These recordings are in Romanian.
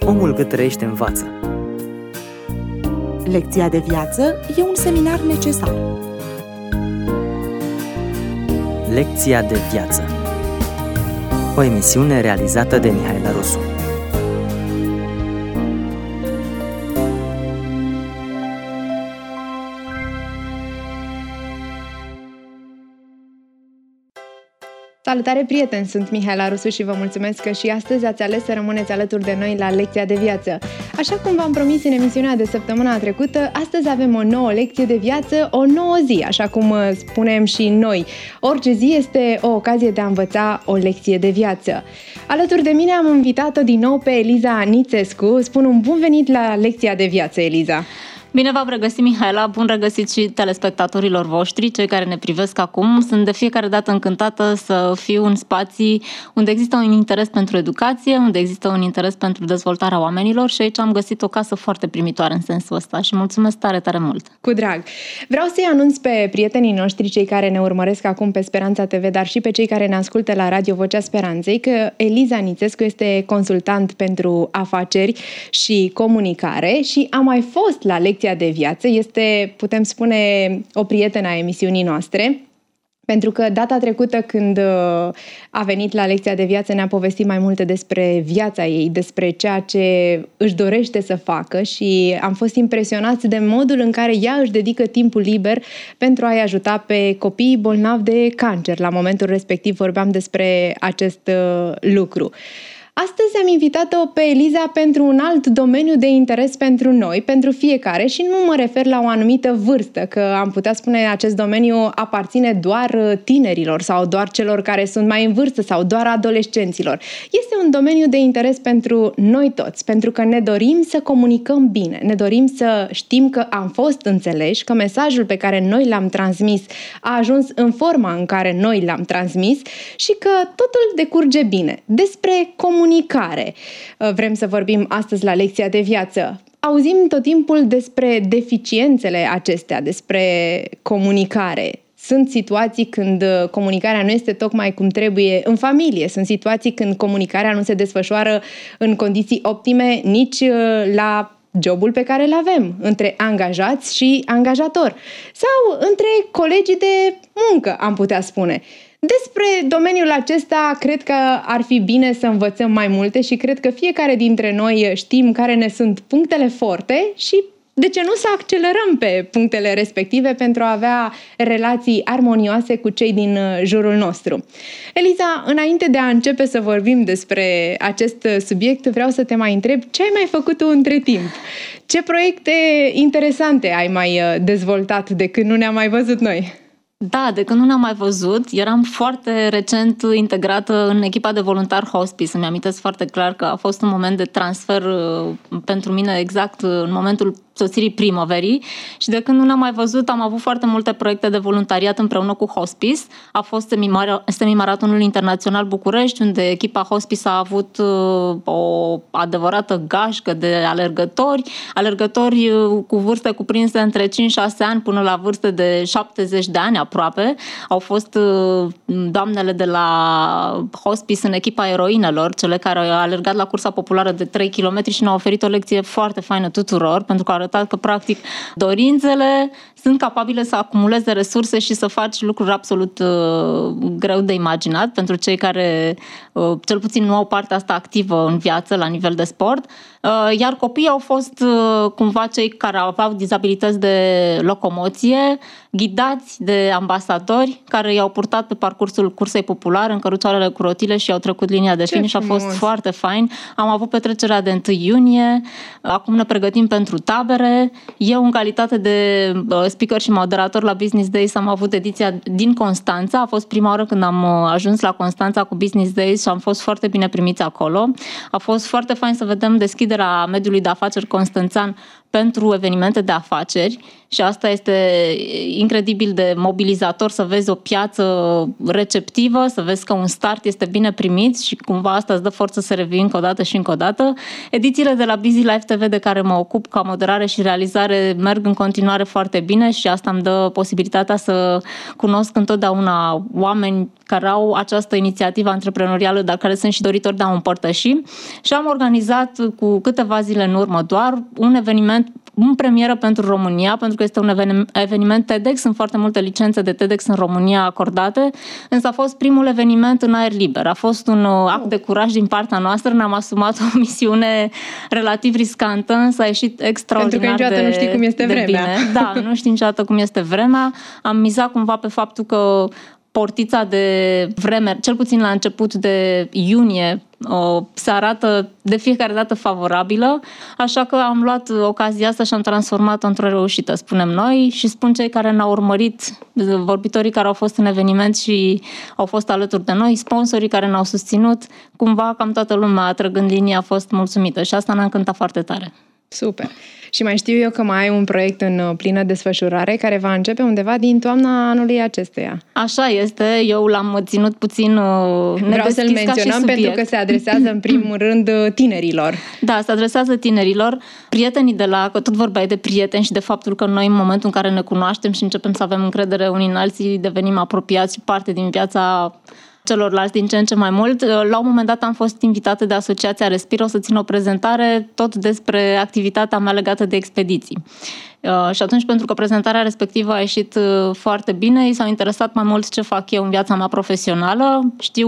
Omul cât trăiește învață. Lecția de viață e un seminar necesar. Lecția de viață. O emisiune realizată de Mihaela Rusu. Salutare, prieteni! Sunt Mihaela Rusu și vă mulțumesc că și astăzi ați ales să rămâneți alături de noi la Lecția de Viață. Așa cum v-am promis în emisiunea de săptămâna trecută, astăzi avem o nouă lecție de viață, o nouă zi, așa cum spunem și noi. Orice zi este o ocazie de a învăța o lecție de viață. Alături de mine am invitat-o din nou pe Eliza Nițescu. Spun un bun venit la Lecția de Viață, Eliza! Bine v-am regăsit, Mihaela, bun regăsit și telespectatorilor voștri, cei care ne privesc acum. Sunt de fiecare dată încântată să fiu în spații unde există un interes pentru educație, unde există un interes pentru dezvoltarea oamenilor și aici am găsit o casă foarte primitoare în sensul ăsta și mulțumesc tare, tare mult. Cu drag! Vreau să-i anunț pe prietenii noștri, cei care ne urmăresc acum pe Speranța TV, dar și pe cei care ne ascultă la Radio Vocea Speranței, că Eliza Nițescu este consultant pentru afaceri și comunicare și a mai fost la Lecția de Viață, este, putem spune, o prietenă a emisiunii noastre, pentru că data trecută când a venit la Lecția de Viață ne-a povestit mai multe despre viața ei, despre ceea ce își dorește să facă și am fost impresionați de modul în care ea își dedică timpul liber pentru a-i ajuta pe copiii bolnavi de cancer. La momentul respectiv vorbeam despre acest lucru. Astăzi am invitat-o pe Eliza pentru un alt domeniu de interes pentru noi, pentru fiecare, și nu mă refer la o anumită vârstă, că am putea spune că acest domeniu aparține doar tinerilor sau doar celor care sunt mai în vârstă sau doar adolescenților. Este un domeniu de interes pentru noi toți, pentru că ne dorim să comunicăm bine, ne dorim să știm că am fost înțeleși, că mesajul pe care noi l-am transmis a ajuns în forma în care noi l-am transmis și că totul decurge bine. Despre comunicare vrem să vorbim astăzi la Lecția de Viață. Auzim tot timpul despre deficiențele acestea, despre comunicare. Sunt situații când comunicarea nu este tocmai cum trebuie în familie. Sunt situații când comunicarea nu se desfășoară în condiții optime nici la jobul pe care îl avem, între angajați și angajator. Sau între colegii de muncă, am putea spune. Despre domeniul acesta cred că ar fi bine să învățăm mai multe și cred că fiecare dintre noi știm care ne sunt punctele forte și de ce nu să accelerăm pe punctele respective pentru a avea relații armonioase cu cei din jurul nostru. Eliza, înainte de a începe să vorbim despre acest subiect, vreau să te mai întreb ce ai mai făcut tu între timp? Ce proiecte interesante ai mai dezvoltat de când nu ne-am mai văzut noi? Da, de când nu ne-am mai văzut, eram foarte recent integrată în echipa de voluntar hospice. Îmi amintesc foarte clar că a fost un moment de transfer pentru mine exact în momentul sosirii primăverii și de când nu ne-am mai văzut am avut foarte multe proiecte de voluntariat împreună cu hospice. A fost semimaratonul internațional București, unde echipa hospice a avut o adevărată gașcă de alergători cu vârste cuprinse între 5-6 ani până la vârste de 70 de ani aproape. Au fost doamnele de la hospice în echipa eroinelor, cele care au alergat la cursa populară de 3 km și ne-au oferit o lecție foarte faină tuturor, pentru că au arătat că, practic, dorințele sunt capabile să acumuleze resurse și să faci lucruri absolut greu de imaginat pentru cei care, cel puțin, nu au partea asta activă în viață la nivel de sport. Iar copiii au fost cumva cei care aveau dizabilități de locomoție, ghidați de ambasadori care i-au purtat pe parcursul cursei populare în cărucioarele cu rotile și i-au trecut linia de finish și a fost foarte fain. Am avut petrecerea de 1 iunie, acum ne pregătim pentru tabere. Eu, în calitate de speaker și moderator la Business Days, am avut ediția din Constanța. A fost prima oară când am ajuns la Constanța cu Business Days și am fost foarte bine primiți acolo. A fost foarte fain să vedem deschiderea mediului de afaceri constanțean pentru evenimente de afaceri și asta este incredibil de mobilizator, să vezi o piață receptivă, să vezi că un start este bine primit și cumva asta îți dă forță să revii încă o dată și încă o dată. Edițiile de la Busy Life TV de care mă ocup ca moderare și realizare merg în continuare foarte bine și asta îmi dă posibilitatea să cunosc întotdeauna oameni care au această inițiativă antreprenorială, dar care sunt și doritori de a o împărtăși. Și am organizat cu câteva zile în urmă doar un eveniment în premieră pentru România, pentru că este un eveniment TEDx, sunt foarte multe licențe de TEDx în România acordate, însă a fost primul eveniment în aer liber. A fost un act de curaj din partea noastră, ne-am asumat o misiune relativ riscantă, însă a ieșit extraordinar pentru că niciodată nu știi cum este vremea. Bine. Da, nu știi niciodată cum este vremea. Am mizat cumva pe faptul că portița de vreme, cel puțin la început de iunie, se arată de fiecare dată favorabilă, așa că am luat ocazia asta și am transformat-o într-o reușită, spunem noi, și spun cei care ne-au urmărit, vorbitorii care au fost în eveniment și au fost alături de noi, sponsorii care ne-au susținut, cumva cam toată lumea, trăgând linie, a fost mulțumită și asta ne-a încântat foarte tare. Super! Și mai știu eu că mai ai un proiect în plină desfășurare care va începe undeva din toamna anului acestuia. Așa este, eu l-am ținut puțin nedeschis. Vreau să-l menționăm pentru că se adresează în primul rând tinerilor. Da, se adresează tinerilor. Prietenii că tot vorbeai de prieteni și de faptul că noi în momentul în care ne cunoaștem și începem să avem încredere unii în alții, devenim apropiați și parte din viața celorlalți din ce în ce mai mult. La un moment dat am fost invitată de Asociația Respiro să țin o prezentare tot despre activitatea mea legată de expediții. Și atunci, pentru că prezentarea respectivă a ieșit foarte bine, ei s-au interesat mai mult ce fac eu în viața mea profesională.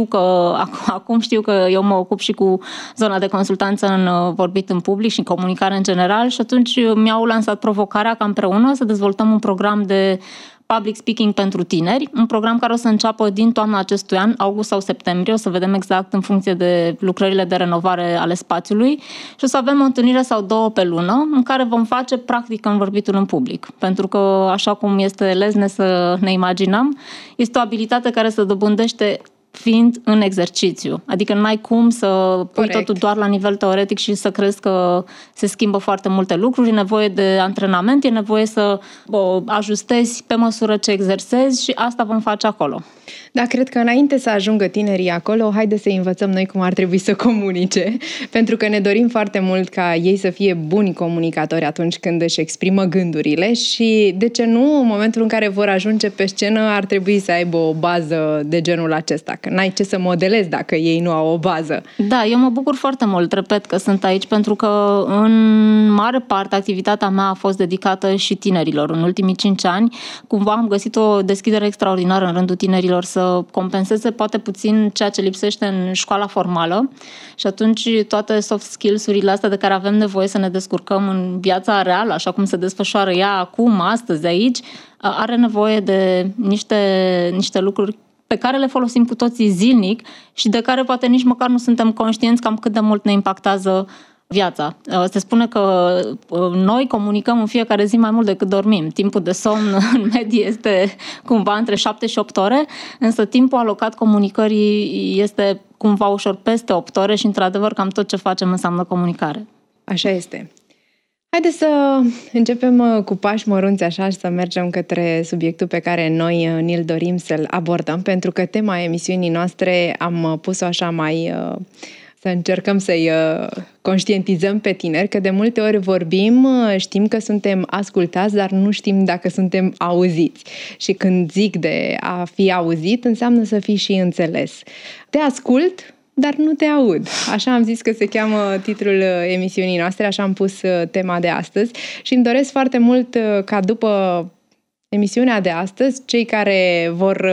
Acum știu că eu mă ocup și cu zona de consultanță în vorbit în public și în comunicare în general și atunci mi-au lansat provocarea ca împreună să dezvoltăm un program de Public Speaking pentru tineri, un program care o să înceapă din toamna acestui an, august sau septembrie, o să vedem exact în funcție de lucrările de renovare ale spațiului și o să avem o întâlnire sau două pe lună în care vom face practică în vorbitul în public. Pentru că, așa cum este lezne să ne imaginăm, este o abilitate care se dobândește fiind în exercițiu. Adică n-ai cum să pui totul doar la nivel teoretic și să crezi că se schimbă foarte multe lucruri. E nevoie de antrenament, e nevoie să ajustezi pe măsură ce exersezi și asta vom face acolo. Da, cred că înainte să ajungă tinerii acolo, haide să învățăm noi cum ar trebui să comunice, pentru că ne dorim foarte mult ca ei să fie buni comunicatori atunci când își exprimă gândurile și, de ce nu, în momentul în care vor ajunge pe scenă, ar trebui să aibă o bază de genul acesta, că n-ai ce să modelezi dacă ei nu au o bază. Da, eu mă bucur foarte mult, repet, că sunt aici, pentru că în mare parte activitatea mea a fost dedicată și tinerilor. În ultimii 5 ani, cumva am găsit o deschidere extraordinară în rândul tinerilor să compenseze poate puțin ceea ce lipsește în școala formală și atunci toate soft skills-urile astea de care avem nevoie să ne descurcăm în viața reală, așa cum se desfășoară ea acum, astăzi, aici, are nevoie de niște lucruri pe care le folosim cu toții zilnic și de care poate nici măcar nu suntem conștienți cam cât de mult ne impactează viața. Se spune că noi comunicăm în fiecare zi mai mult decât dormim. Timpul de somn în medie este cumva între 7 și 8 ore, însă timpul alocat comunicării este cumva ușor peste 8 ore și într-adevăr cam tot ce facem înseamnă comunicare. Așa este. Haideți să începem cu pași mărunți așa și să mergem către subiectul pe care noi ni-l dorim să-l abordăm, pentru că tema emisiunii noastre am pus-o așa mai... să încercăm să-i conștientizăm pe tineri, că de multe ori vorbim, știm că suntem ascultați, dar nu știm dacă suntem auziți. Și când zic de a fi auzit, înseamnă să fii și înțeles. Te ascult, dar nu te aud. Așa am zis că se cheamă titlul emisiunii noastre, așa am pus tema de astăzi și îmi doresc foarte mult ca după emisiunea de astăzi, cei care vor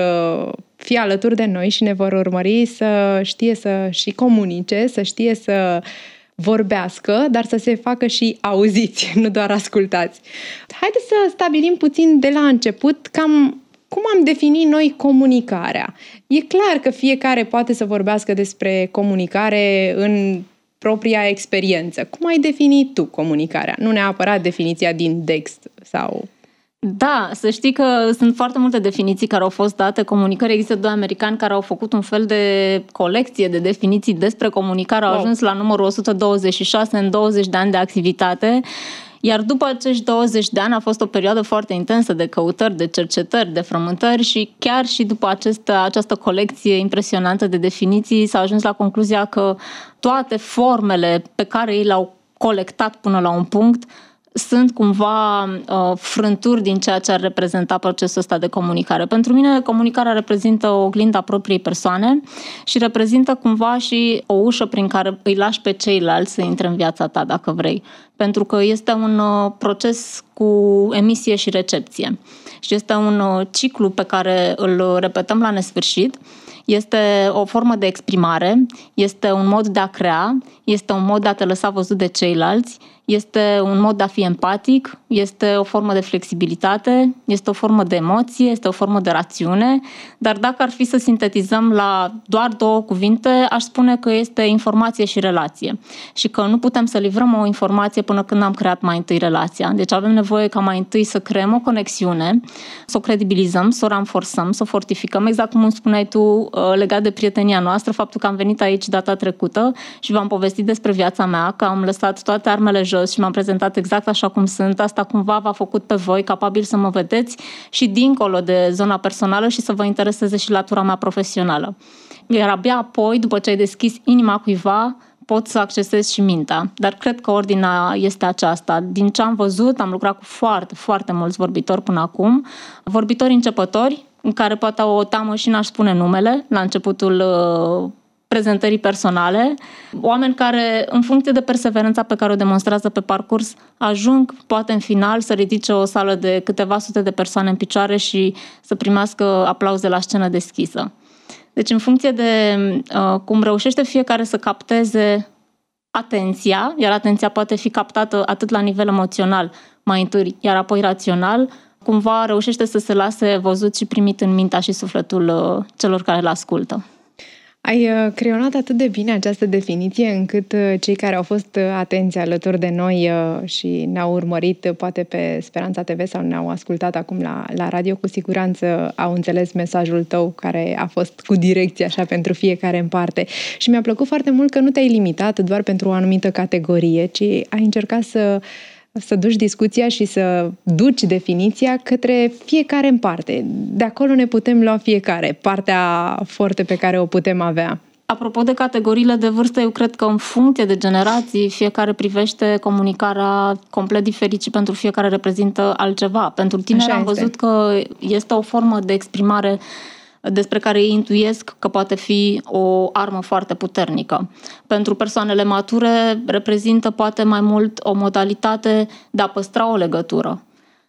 fi alături de noi și ne vor urmări să știe să și comunice, să știe să vorbească, dar să se facă și auziți, nu doar ascultați. Haideți să stabilim puțin de la început cam cum am definit noi comunicarea. E clar că fiecare poate să vorbească despre comunicare în propria experiență. Cum ai definit tu comunicarea? Nu neapărat definiția din text sau... Da, să știi că sunt foarte multe definiții care au fost date comunicării. Există 2 americani care au făcut un fel de colecție de definiții despre comunicare, au ajuns la numărul 126 în 20 de ani de activitate Iar după acești 20 de ani a fost o perioadă foarte intensă de căutări, de cercetări, de frământări și chiar și după această colecție impresionantă de definiții s-a ajuns la concluzia că toate formele pe care ei le-au colectat până la un punct sunt cumva frânturi din ceea ce ar reprezenta procesul ăsta de comunicare. Pentru mine, comunicarea reprezintă o oglindă a propriei persoane și reprezintă cumva și o ușă prin care îi lași pe ceilalți să intre în viața ta, dacă vrei. Pentru că este un proces cu emisie și recepție. Și este un ciclu pe care îl repetăm la nesfârșit. Este o formă de exprimare, este un mod de a crea, este un mod de a te lăsa văzut de ceilalți, este un mod de a fi empatic, este o formă de flexibilitate, este o formă de emoție, este o formă de rațiune, dar dacă ar fi să sintetizăm la doar 2 cuvinte, aș spune că este informație și relație și că nu putem să livrăm o informație până când am creat mai întâi relația. Deci avem nevoie ca mai întâi să creăm o conexiune, să o credibilizăm, să o ranforsăm, să o fortificăm, exact cum îmi spuneai tu legat de prietenia noastră, faptul că am venit aici data trecută și v-am povestit despre viața mea, că am lăsat toate armele jos și m-am prezentat exact așa cum sunt. Asta cumva v-a făcut pe voi capabil să mă vedeți și dincolo de zona personală și să vă intereseze și latura mea profesională. Iar abia apoi, după ce ai deschis inima cuiva, pot să accesez și mintea. Dar cred că ordinea este aceasta. Din ce am văzut, am lucrat cu foarte, foarte mulți vorbitori până acum. Vorbitori începători, în care poate au o teamă și n-aș spune numele la începutul prezentării personale, oameni care, în funcție de perseverența pe care o demonstrează pe parcurs, ajung, poate în final, să ridice o sală de câteva sute de persoane în picioare și să primească aplauze la scenă deschisă. Deci, în funcție de cum reușește fiecare să capteze atenția, iar atenția poate fi captată atât la nivel emoțional, mai întâi, iar apoi rațional, cumva reușește să se lase văzut și primit în mintea și sufletul celor care îl ascultă. Ai creionat atât de bine această definiție încât cei care au fost atenți alături de noi și ne-au urmărit poate pe Speranța TV sau ne-au ascultat acum la radio, cu siguranță au înțeles mesajul tău care a fost cu direcție așa pentru fiecare în parte. Și mi-a plăcut foarte mult că nu te-ai limitat doar pentru o anumită categorie, ci ai încercat să duci discuția și să duci definiția către fiecare în parte. De acolo ne putem lua fiecare, partea forte pe care o putem avea. Apropo de categoriile de vârstă, eu cred că în funcție de generații, fiecare privește comunicarea complet diferit și pentru fiecare reprezintă altceva. Pentru tineri am văzut că este o formă de exprimare despre care ei intuiesc că poate fi o armă foarte puternică. Pentru persoanele mature reprezintă poate mai mult o modalitate de a păstra o legătură.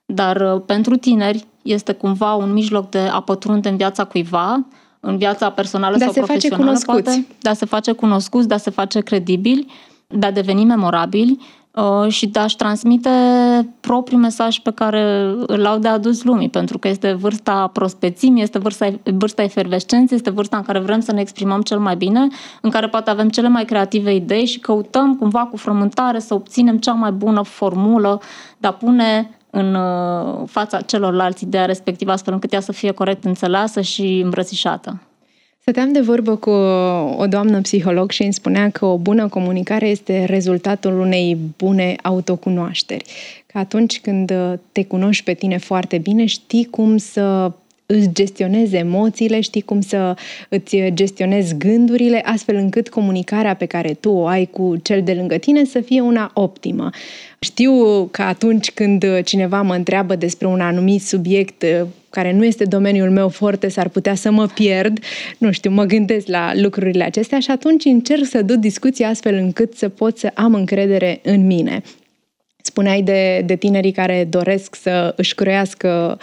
Dar pentru tineri este cumva un mijloc de a pătrunde în viața cuiva, în viața personală sau profesională, poate, de a se face cunoscuți, de a se face credibili, de a deveni memorabili și de a-și transmite propriul mesaj pe care îl au de adus lumii, pentru că este vârsta prospețimii, este vârsta efervescenței, este vârsta în care vrem să ne exprimăm cel mai bine, în care poate avem cele mai creative idei și căutăm cumva cu frământare să obținem cea mai bună formulă de a pune în fața celorlalți ideea respectivă, astfel încât ea să fie corect înțeleasă și îmbrățișată. Stăteam de vorbă cu o doamnă psiholog și îmi spunea că o bună comunicare este rezultatul unei bune autocunoașteri. Că atunci când te cunoști pe tine foarte bine, știi cum să îți gestionezi emoțiile, știi cum să îți gestionezi gândurile, astfel încât comunicarea pe care tu o ai cu cel de lângă tine să fie una optimă. Știu că atunci când cineva mă întreabă despre un anumit subiect care nu este domeniul meu forte, s-ar putea să mă pierd, nu știu, mă gândesc la lucrurile acestea și atunci încerc să duc discuția astfel încât să pot să am încredere în mine. Spuneai de tinerii care doresc să își croiască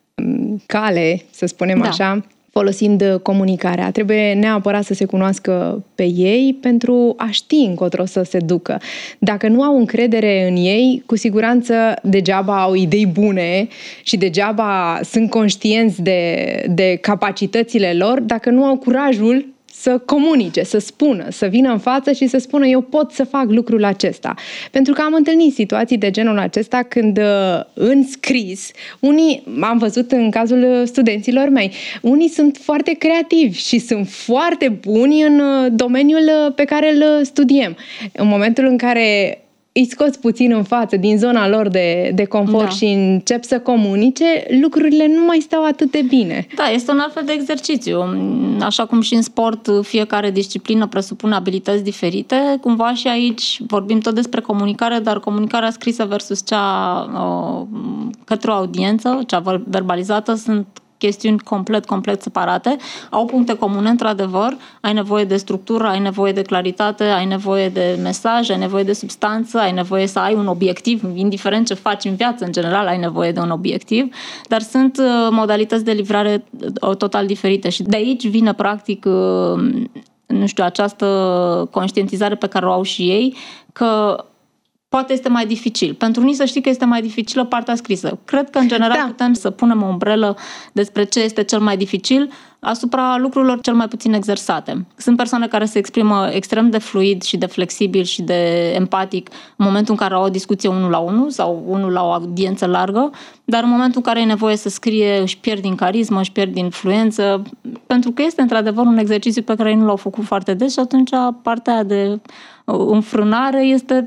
cale, să spunem așa, folosind comunicarea. Trebuie neapărat să se cunoască pe ei pentru a ști încotro să se ducă. Dacă nu au încredere în ei, cu siguranță degeaba au idei bune și degeaba sunt conștienți de capacitățile lor, dacă nu au curajul să comunice, să spună, să vină în față și să spună eu pot să fac lucrul acesta. Pentru că am întâlnit situații de genul acesta când în scris, unii, am văzut în cazul studenților mei, unii sunt foarte creativi și sunt foarte buni în domeniul pe care îl studiem. În momentul în care îi scoți puțin în față din zona lor de confort și încep să comunice, lucrurile nu mai stau atât de bine. Da, este un alt fel de exercițiu. Așa cum și în sport fiecare disciplină presupune abilități diferite, cumva și aici vorbim tot despre comunicare, dar comunicarea scrisă versus cea către o audiență, cea verbalizată, sunt chestiuni complet separate. Au puncte comune, într-adevăr. Ai nevoie de structură, ai nevoie de claritate, ai nevoie de mesaj, ai nevoie de substanță, ai nevoie să ai un obiectiv, indiferent ce faci în viață, în general ai nevoie de un obiectiv, dar sunt modalități de livrare total diferite și de aici vine practic, nu știu, această conștientizare pe care o au și ei, că poate este mai dificil. Pentru unii să știi că este mai dificilă partea scrisă. Cred că, în general, putem să punem o umbrelă despre ce este cel mai dificil asupra lucrurilor cel mai puțin exersate. Sunt persoane care se exprimă extrem de fluid și de flexibil și de empatic în momentul în care au o discuție 1-la-1 sau 1 la o audiență largă, dar în momentul în care e nevoie să scrie își pierd din carismă, își pierd din influență, pentru că este într-adevăr un exercițiu pe care ei nu l-au făcut foarte des și atunci partea de înfrânare este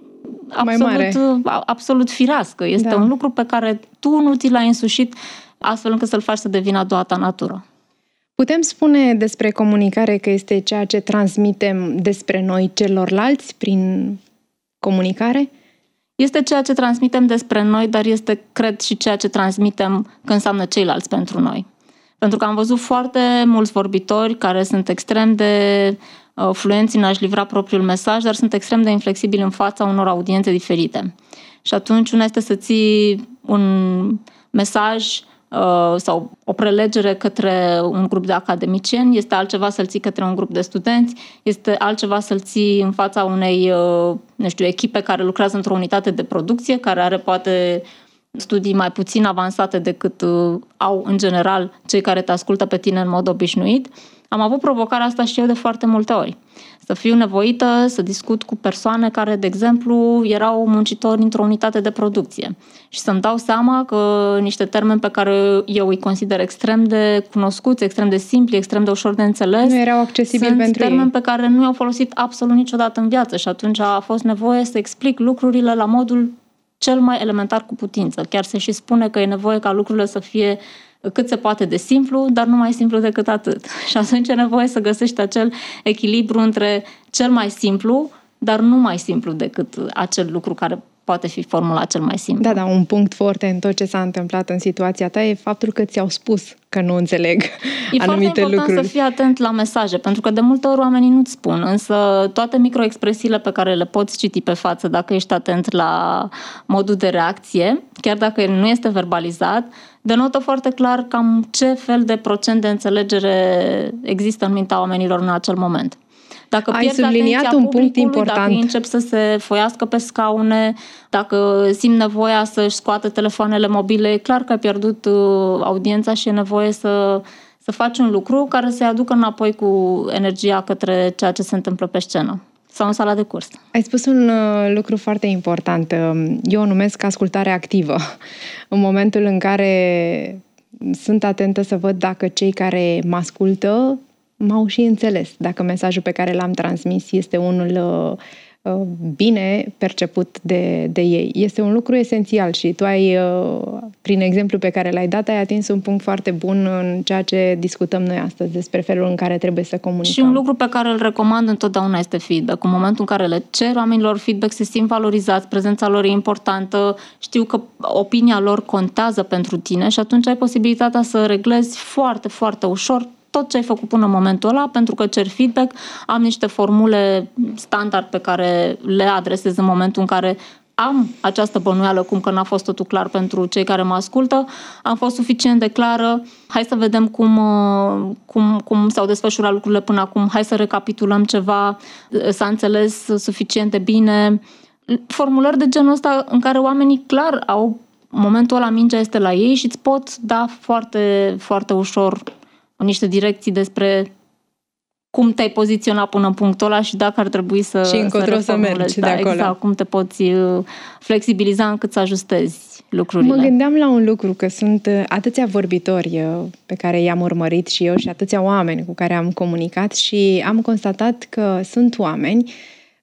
absolut firească. Este un lucru pe care tu nu ți l-ai însușit astfel încât să-l faci să devină a doua ta natură. Putem spune despre comunicare că este ceea ce transmitem despre noi celorlalți prin comunicare? Este ceea ce transmitem despre noi, dar este, cred, și ceea ce transmitem că înseamnă ceilalți pentru noi. Pentru că am văzut foarte mulți vorbitori care sunt extrem de fluenți în a-și livra propriul mesaj, dar sunt extrem de inflexibili în fața unor audiențe diferite. Și atunci una este să ții un mesaj sau o prelegere către un grup de academicieni, este altceva să-l ții către un grup de studenți, este altceva să-l ții în fața unei, echipe care lucrează într-o unitate de producție, care are poate studii mai puțin avansate decât au în general cei care te ascultă pe tine în mod obișnuit. Am avut provocarea asta și eu de foarte multe ori. Să fiu nevoită să discut cu persoane care, de exemplu, erau muncitori într-o unitate de producție și să-mi dau seama că niște termeni pe care eu îi consider extrem de cunoscuți, extrem de simpli, extrem de ușor de înțeles, nu erau accesibili pentru ei. Sunt termeni pe care nu i-au folosit absolut niciodată în viață și atunci a fost nevoie să explic lucrurile la modul cel mai elementar cu putință. Chiar se și spune că e nevoie ca lucrurile să fie cât se poate de simplu, dar nu mai simplu decât atât. Și atunci e nevoie să găsești acel echilibru între cel mai simplu, dar nu mai simplu decât acel lucru care poate fi formula cel mai simplu. Da, un punct foarte în tot ce s-a întâmplat în situația ta e faptul că ți-au spus că nu înțeleg anumite lucruri. E foarte important să fii atent la mesaje, pentru că de multe ori oamenii nu-ți spun, însă toate microexpresiile pe care le poți citi pe față dacă ești atent la modul de reacție, chiar dacă nu este verbalizat, denotă foarte clar cam ce fel de procent de înțelegere există în mintea oamenilor în acel moment. Dacă pierzi atenția publicului, dacă încep să se foiască pe scaune, dacă simt nevoia să-și scoată telefoanele mobile, e clar că ai pierdut audiența și e nevoie să faci un lucru care să-i aducă înapoi cu energia către ceea ce se întâmplă pe scenă sau în sala de curs. Ai spus un lucru foarte important. Eu o numesc ascultare activă. În momentul în care sunt atentă să văd dacă cei care mă ascultă m-au și înțeles, dacă mesajul pe care l-am transmis este unul bine perceput de ei. Este un lucru esențial și tu ai, prin exemplu pe care l-ai dat, ai atins un punct foarte bun în ceea ce discutăm noi astăzi despre felul în care trebuie să comunicăm. Și un lucru pe care îl recomand întotdeauna este feedback. În momentul în care le cer oamenilor feedback, se simt valorizați, prezența lor e importantă, știu că opinia lor contează pentru tine și atunci ai posibilitatea să reglezi foarte, foarte ușor tot ce ai făcut până în momentul ăla, pentru că cer feedback, am niște formule standard pe care le adresez în momentul în care am această bănuială cum că n-a fost totul clar pentru cei care mă ascultă, am fost suficient de clară, hai să vedem cum s-au desfășurat lucrurile până acum, hai să recapitulăm ceva, s-a înțeles suficient de bine. Formulări de genul ăsta în care oamenii clar au momentul ăla, mingea este la ei și îți pot da foarte, foarte ușor niște direcții despre cum te-ai poziționat până în punctul ăla și dacă ar trebui să încotro să mergi de acolo. Exact, cum te poți flexibiliza încât să ajustezi lucrurile. Mă gândeam la un lucru, că sunt atâția vorbitori pe care i-am urmărit și eu și atâția oameni cu care am comunicat și am constatat că sunt oameni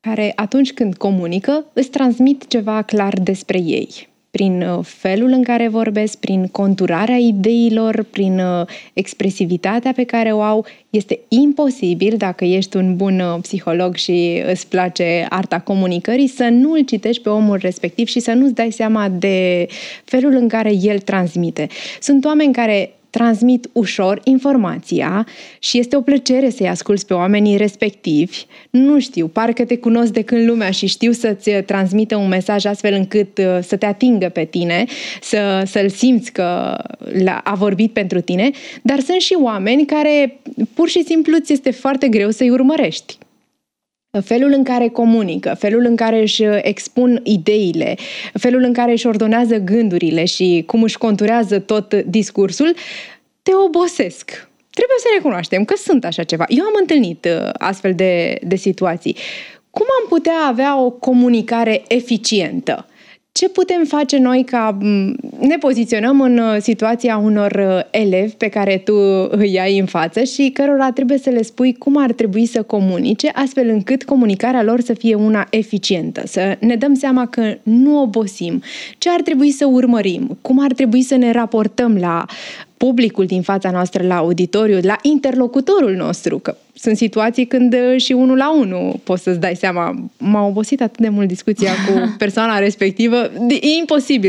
care atunci când comunică îți transmit ceva clar despre ei. Prin felul în care vorbesc, prin conturarea ideilor, prin expresivitatea pe care o au. Este imposibil, dacă ești un bun psiholog și îți place arta comunicării, să nu îl citești pe omul respectiv și să nu-ți dai seama de felul în care el transmite. Sunt oameni care transmit ușor informația și este o plăcere să-i asculți pe oamenii respectivi. Nu știu, parcă te cunosc de când lumea și știu să-ți transmită un mesaj astfel încât să te atingă pe tine, să-l simți că a vorbit pentru tine, dar sunt și oameni care pur și simplu ți este foarte greu să-i urmărești. Felul în care comunică, felul în care își expun ideile, felul în care își ordonează gândurile și cum își conturează tot discursul, te obosesc. Trebuie să recunoaștem că sunt așa ceva. Eu am întâlnit astfel de situații. Cum am putea avea o comunicare eficientă? Ce putem face noi ca ne poziționăm în situația unor elevi pe care tu îi ai în față și cărora trebuie să le spui cum ar trebui să comunice, astfel încât comunicarea lor să fie una eficientă, să ne dăm seama că nu obosim, ce ar trebui să urmărim, cum ar trebui să ne raportăm la publicul din fața noastră, la auditoriu, la interlocutorul nostru, că sunt situații când și 1 la 1 poți să-ți dai seama, m-a obosit atât de mult discuția cu persoana respectivă, e imposibil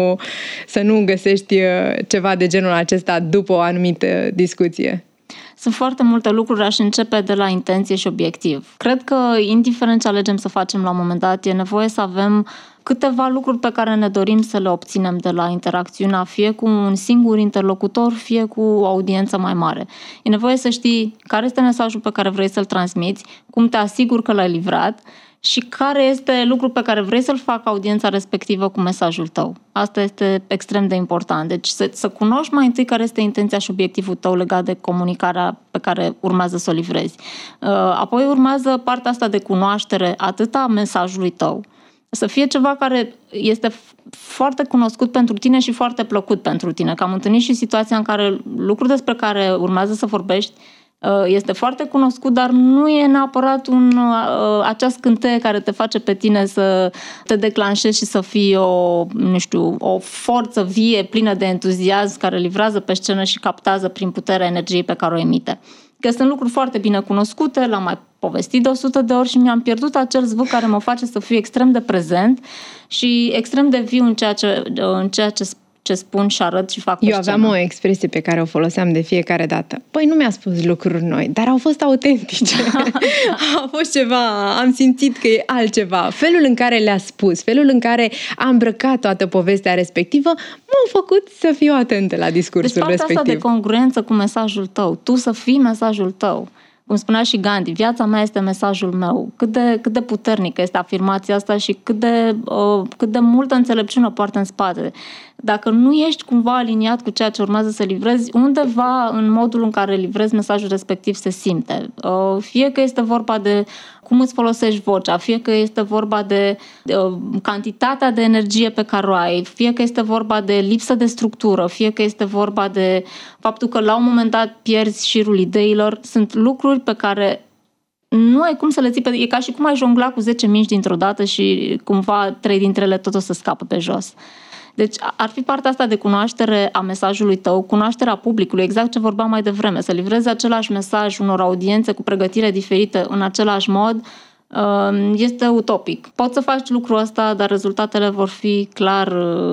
să nu găsești ceva de genul acesta după o anumită discuție. Sunt foarte multe lucruri, aș începe de la intenție și obiectiv. Cred că, indiferent ce alegem să facem la un moment dat, e nevoie să avem câteva lucruri pe care ne dorim să le obținem de la interacțiunea, fie cu un singur interlocutor, fie cu o audiență mai mare. E nevoie să știi care este mesajul pe care vrei să-l transmiți, cum te asiguri că l-ai livrat și care este lucrul pe care vrei să-l facă audiența respectivă cu mesajul tău. Asta este extrem de important. Deci să cunoști mai întâi care este intenția și obiectivul tău legat de comunicarea pe care urmează să o livrezi. Apoi urmează partea asta de cunoaștere atât a mesajului tău, să fie ceva care este foarte cunoscut pentru tine și foarte plăcut pentru tine. Că am întâlnit și situația în care lucrul despre care urmează să vorbești este foarte cunoscut, dar nu e neapărat acea scânteie care te face pe tine să te declanșezi și să fii o forță vie, plină de entuziasm, care livrează pe scenă și captează prin puterea energiei pe care o emite. Că sunt lucruri foarte bine cunoscute, l-am mai povestit de 100 de ori și mi-am pierdut acel zvâc care mă face să fiu extrem de prezent și extrem de viu în ceea ce spun și arăt și fac pe scenă. Eu aveam o expresie pe care o foloseam de fiecare dată. Păi nu mi-a spus lucruri noi, dar au fost autentice. A fost ceva, am simțit că e altceva. Felul în care le-a spus, felul în care a îmbrăcat toată povestea respectivă, m-a făcut să fiu atentă la discursul respectiv. Deci partea asta de congruență cu mesajul tău, tu să fii mesajul tău. Cum spunea și Gandhi, viața mea este mesajul meu. Cât de puternică este afirmația asta și cât de multă înțelepciune poartă în spate. Dacă nu ești cumva aliniat cu ceea ce urmează să livrezi, undeva în modul în care livrezi mesajul respectiv se simte. Fie că este vorba de cum îți folosești vocea, fie că este vorba de cantitatea de energie pe care o ai, fie că este vorba de lipsă de structură, fie că este vorba de faptul că la un moment dat pierzi șirul ideilor, sunt lucruri pe care nu ai cum să le ții pe... E ca și cum ai jongla cu 10 mingi dintr-o dată și cumva 3 dintre ele tot o să scapă pe jos. Deci ar fi partea asta de cunoaștere a mesajului tău, cunoașterea publicului, exact ce vorbeam mai devreme, să livrezi același mesaj unor audiențe cu pregătire diferită în același mod, este utopic. Poți să faci lucrul ăsta, dar rezultatele vor fi clar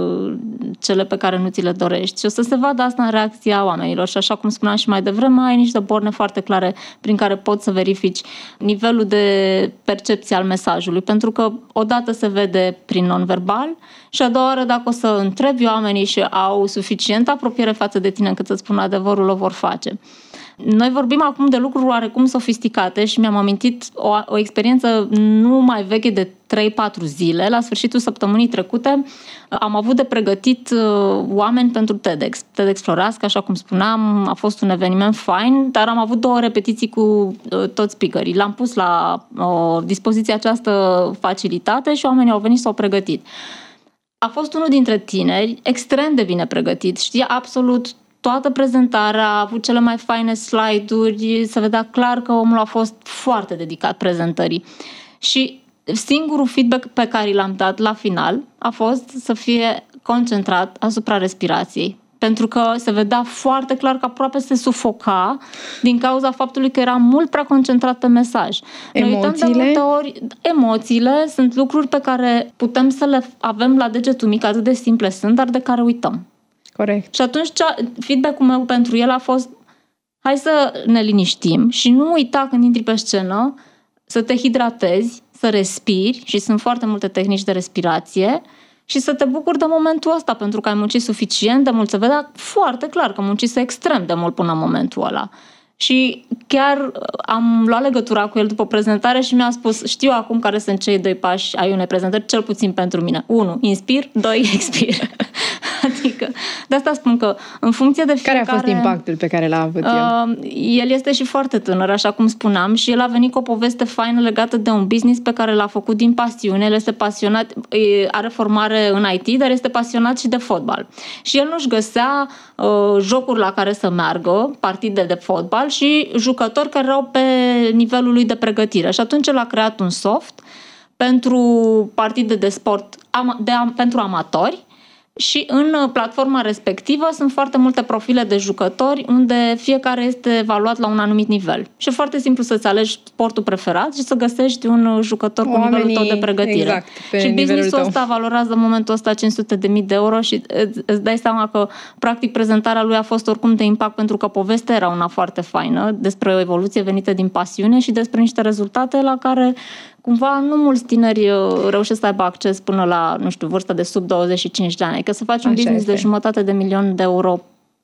cele pe care nu ți le dorești. Și o să se vadă asta în reacția oamenilor. Și așa cum spuneam și mai devreme, ai niște borne foarte clare prin care poți să verifici nivelul de percepție al mesajului. Pentru că odată se vede prin non-verbal și a doua oară, dacă o să întrebi oamenii și au suficientă apropiere față de tine încât să-ți spună adevărul, o vor face. Noi vorbim acum de lucruri oarecum sofisticate și mi-am amintit o experiență nu mai veche de 3-4 zile. La sfârșitul săptămânii trecute am avut de pregătit oameni pentru TEDx Floreasca, așa cum spuneam, a fost un eveniment fain, dar am avut 2 repetiții cu toți speakerii. L-am pus la dispoziție această facilitate și oamenii au venit s-au pregătit. A fost unul dintre tineri, extrem de bine pregătit, știa absolut toată prezentarea, a avut cele mai faine slide-uri, se vedea clar că omul a fost foarte dedicat prezentării. Și singurul feedback pe care l-am dat la final a fost să fie concentrat asupra respirației. Pentru că se vedea foarte clar că aproape se sufoca din cauza faptului că era mult prea concentrat pe mesaj. Emoțiile sunt lucruri pe care putem să le avem la degetul mic, atât de simple sunt, dar de care uităm. Corect. Și atunci feedback-ul meu pentru el a fost: hai să ne liniștim și nu uita când intri pe scenă să te hidratezi, să respiri, și sunt foarte multe tehnici de respirație, și să te bucuri de momentul ăsta, pentru că ai muncit suficient de mult. Se vedea foarte clar că muncise extrem de mult până în momentul ăla. Și chiar am luat legătura cu el după prezentare și mi-a spus: știu acum care sunt cei 2 pași ai unei prezentări, cel puțin pentru mine. 1. Inspir, 2. Expir. Adică, de asta spun că în funcție de fiecare... Care a fost impactul pe care l-a avut el? El este și foarte tânăr, așa cum spuneam, și el a venit cu o poveste faină legată de un business pe care l-a făcut din pasiune. El este pasionat, are formare în IT, dar este pasionat și de fotbal. Și el nu-și găsea jocuri la care să meargă, partide de fotbal și jucători care erau pe nivelul lui de pregătire. Și atunci el a creat un soft pentru partide de sport pentru amatori. Și în platforma respectivă sunt foarte multe profile de jucători unde fiecare este evaluat la un anumit nivel. Și e foarte simplu să-ți alegi sportul preferat și să găsești un jucător cu nivelul tău de pregătire. Exact, și business-ul ăsta valorează în momentul ăsta 500.000 de euro și îți dai seama că practic prezentarea lui a fost oricum de impact, pentru că povestea era una foarte faină despre o evoluție venită din pasiune și despre niște rezultate la care cumva nu mulți tineri reușesc să aibă acces până la, nu știu, vârsta de sub 25 de ani. Că să faci un business de $500.000 de euro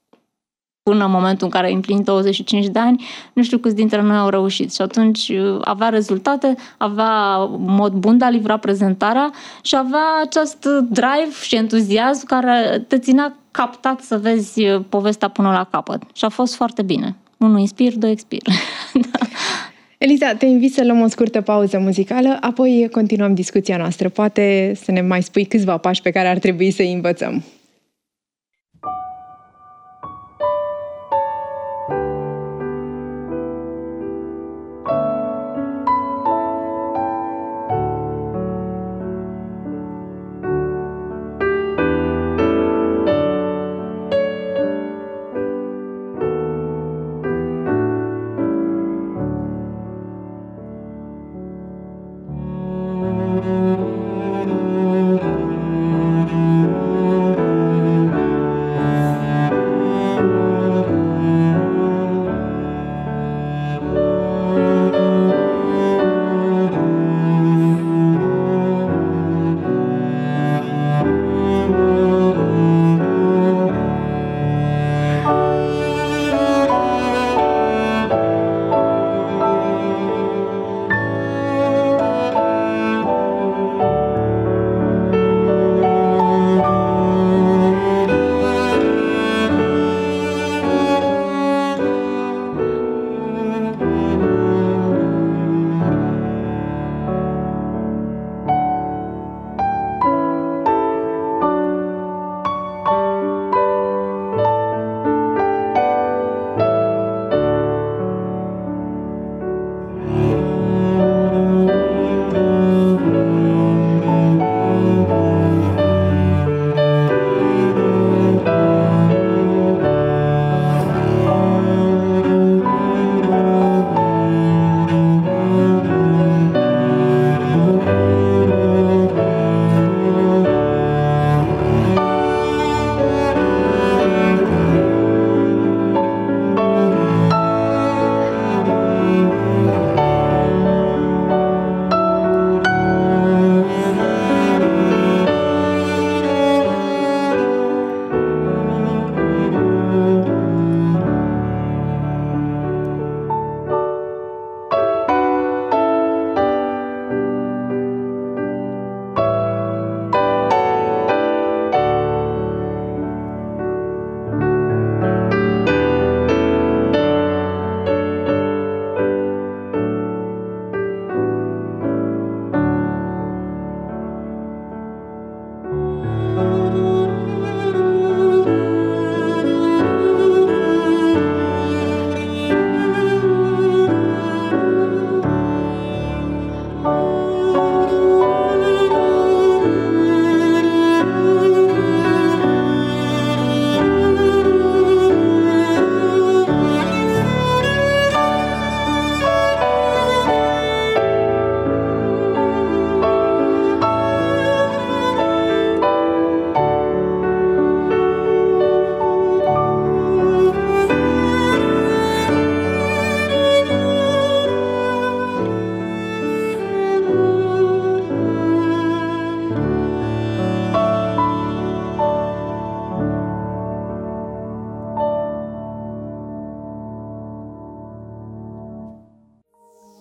până în momentul în care ai împlinit 25 de ani, nu știu câți dintre noi au reușit. Și atunci avea rezultate, avea mod bun de a livra prezentarea și avea acest drive și entuziasm care te ținea captat să vezi povestea până la capăt. Și a fost foarte bine. 1 inspir, 2 expir. Da. Eliza, te invit să luăm o scurtă pauză muzicală, apoi continuăm discuția noastră. Poate să ne mai spui câțiva pași pe care ar trebui să-i învățăm.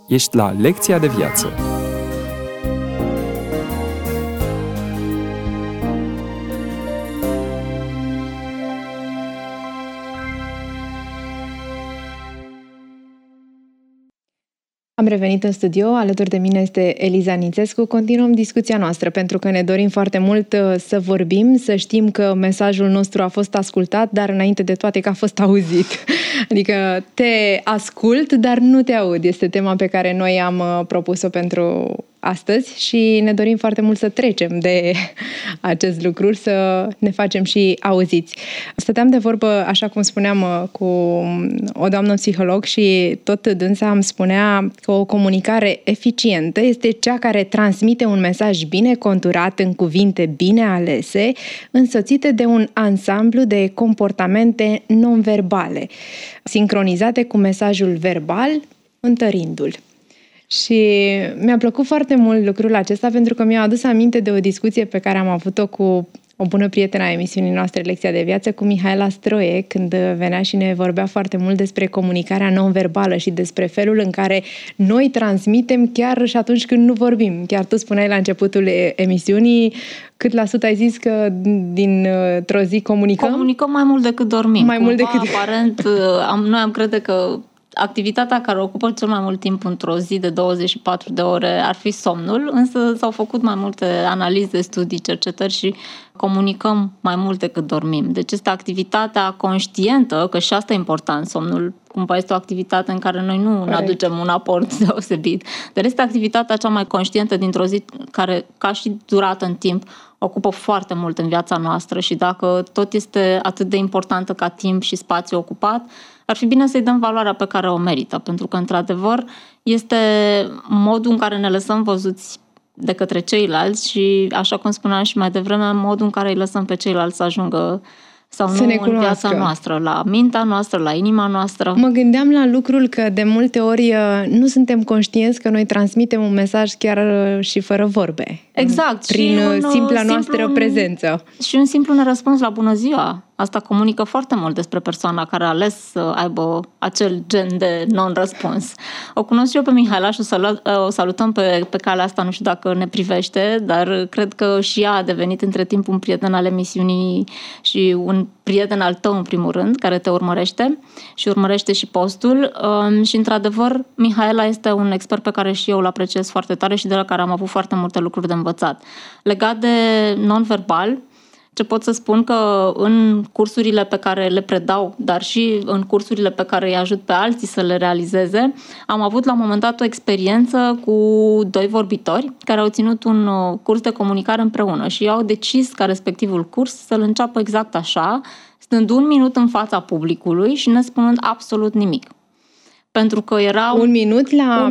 Ești la Lecția de Viață. Am revenit în studio, alături de mine este Eliza Nițescu. Continuăm discuția noastră, pentru că ne dorim foarte mult să vorbim, să știm că mesajul nostru a fost ascultat, dar înainte de toate că a fost auzit. Adică te ascult, dar nu te aud. Este tema pe care noi am propus-o pentru astăzi și ne dorim foarte mult să trecem de acest lucru, să ne facem și auziți. Stăteam de vorbă, așa cum spuneam, cu o doamnă psiholog și tot dânsa îmi spunea că o comunicare eficientă este cea care transmite un mesaj bine conturat în cuvinte bine alese, însoțite de un ansamblu de comportamente non-verbale, sincronizate cu mesajul verbal, întărindu-l. Și mi-a plăcut foarte mult lucrul acesta pentru că mi-a adus aminte de o discuție pe care am avut-o cu o bună prietenă a emisiunii noastre Lecția de Viață, cu Mihaela Stroie, când venea și ne vorbea foarte mult despre comunicarea non-verbală și despre felul în care noi transmitem chiar și atunci când nu vorbim. Chiar tu spuneai la începutul emisiunii cât la sută ai zis că dintr-o zi comunicăm? Comunicăm mai mult decât dormim. Mai mult decât... Aparent, noi am crede că activitatea care ocupă cel mai mult timp într-o zi de 24 de ore ar fi somnul, însă s-au făcut mai multe analize, studii, cercetări și comunicăm mai mult decât dormim. Deci este activitatea conștientă, că și asta e important, somnul cumva este o activitate în care noi nu ne aducem un aport deosebit, dar este activitatea cea mai conștientă dintr-o zi care, ca și durată în timp, ocupă foarte mult în viața noastră și dacă tot este atât de importantă ca timp și spațiu ocupat, ar fi bine să-i dăm valoarea pe care o merită, pentru că, într-adevăr, este modul în care ne lăsăm văzuți de către ceilalți și, așa cum spuneam și mai devreme, modul în care îi lăsăm pe ceilalți să ajungă sau să nu în viața noastră, la mintea noastră, la inima noastră. Mă gândeam la lucrul că de multe ori nu suntem conștienți că noi transmitem un mesaj chiar și fără vorbe. Exact. Prin simpla noastră prezență. Și un simplu nerăspuns la bună ziua. Asta comunică foarte mult despre persoana care a ales să aibă acel gen de non-răspuns. O cunosc eu pe Mihaela și o salutăm pe calea asta, nu știu dacă ne privește, dar cred că și ea a devenit între timp un prieten al emisiunii și un prieten al tău, în primul rând, care te urmărește și urmărește și postul. Și, într-adevăr, Mihaela este un expert pe care și eu îl apreciez foarte tare și de la care am avut foarte multe lucruri de învățat. Legat de non-verbal, ce pot să spun că în cursurile pe care le predau, dar și în cursurile pe care îi ajut pe alții să le realizeze, am avut la un moment dat o experiență cu 2 vorbitori care au ținut un curs de comunicare împreună și au decis ca respectivul curs să-l înceapă exact așa, stând 1 minut în fața publicului și ne spunând absolut nimic. Pentru că era un minut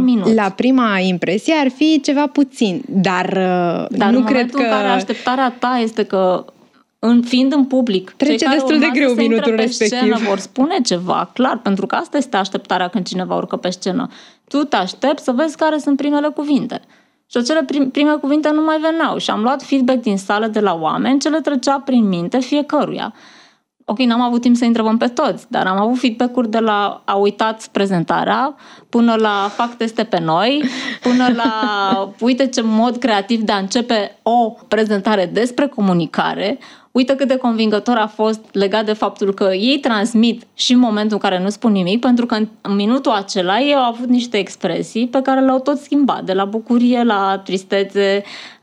la prima impresie ar fi ceva puțin, dar nu cred că... în care așteptarea ta este că fiind în public, trece destul de greu minutul respectiv. Scenă, vor spune ceva, clar, pentru că asta este așteptarea când cineva urcă pe scenă. Tu te aștepți să vezi care sunt primele cuvinte. Și acele prime cuvinte nu mai veneau și am luat feedback din sală de la oameni ce le trecea prin minte fiecăruia. Ok, n-am avut timp să întrebăm pe toți, dar am avut feedback-uri de la a uitat prezentarea, până la fac teste pe noi, până la uite ce mod creativ de a începe o prezentare despre comunicare, uite cât de convingător a fost legat de faptul că ei transmit și în momentul în care nu spun nimic, pentru că în minutul acela ei au avut niște expresii pe care le-au tot schimbat, de la bucurie, la tristețe,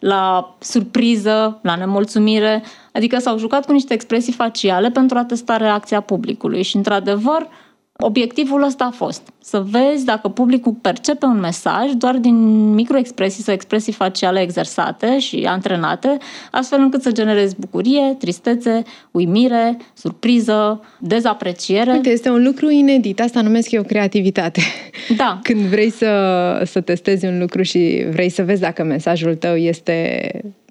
la surpriză, la nemulțumire, adică s-au jucat cu niște expresii faciale pentru a testa reacția publicului și, într-adevăr, obiectivul ăsta a fost să vezi dacă publicul percepe un mesaj doar din microexpresii sau expresii faciale exersate și antrenate, astfel încât să generezi bucurie, tristețe, uimire, surpriză, dezapreciere. Uite, este un lucru inedit, asta numesc eu creativitate. Da. Când vrei să testezi un lucru și vrei să vezi dacă mesajul tău este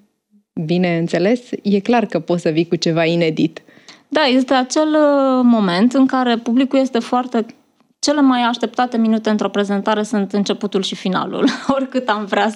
bine înțeles, e clar că poți să vii cu ceva inedit. Da, este acel moment în care publicul este foarte... Cele mai așteptate minute într-o prezentare sunt începutul și finalul. Oricât am vrea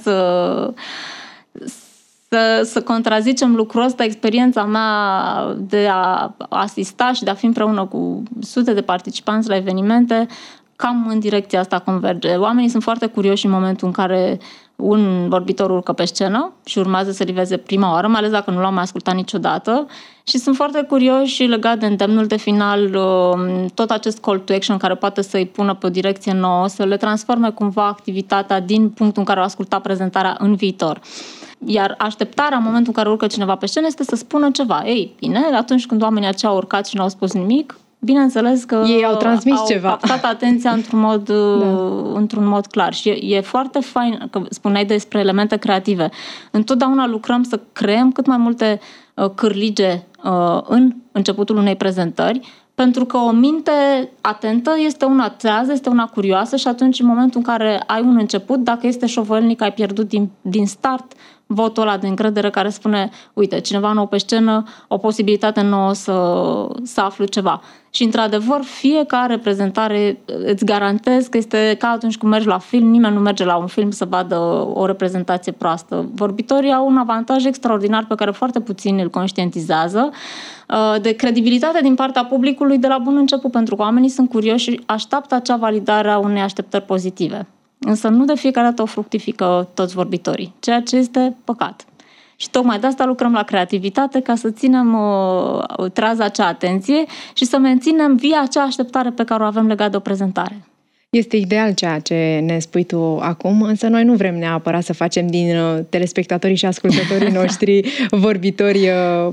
să contrazicem lucrul ăsta, experiența mea de a asista și de a fi împreună cu sute de participanți la evenimente cam în direcția asta converge. Oamenii sunt foarte curioși în momentul în care un vorbitor urcă pe scenă și urmează să liveze prima oară, mai ales dacă nu l-au mai ascultat niciodată, și sunt foarte curioși legat de îndemnul de final, tot acest call to action care poate să-i pună pe o direcție nouă, să le transforme cumva activitatea din punctul în care au ascultat prezentarea în viitor. Iar așteptarea în momentul în care urcă cineva pe scenă este să spună ceva. Ei, bine, atunci când oamenii aceia au urcat și n-au spus nimic, bineînțeles că ei au transmis ceva. Au captat atenția într-un mod clar. Și e foarte fain, că spuneai despre elemente creative. Întotdeauna lucrăm să creăm cât mai multe cârlige în începutul unei prezentări, pentru că o minte atentă este una trează, este una curioasă și atunci în momentul în care ai un început, dacă este șovălnic, ai pierdut din start votul ăla de încredere care spune, uite, cineva nou pe scenă, o posibilitate nouă să aflu ceva. Și într-adevăr, fiecare prezentare, îți garantez că este ca atunci când mergi la film, nimeni nu merge la un film să vadă o reprezentație proastă. Vorbitorii au un avantaj extraordinar pe care foarte puțini îl conștientizează, de credibilitate din partea publicului de la bun început, pentru că oamenii sunt curioși și așteaptă acea validare a unei așteptări pozitive. Însă nu de fiecare dată o fructifică toți vorbitorii, ceea ce este păcat. Și tocmai de asta lucrăm la creativitate, ca să ținem trează acea atenție și să menținem via acea așteptare pe care o avem legat de o prezentare. Este ideal ceea ce ne spui tu acum, însă noi nu vrem neapărat să facem din telespectatorii și ascultătorii noștri vorbitori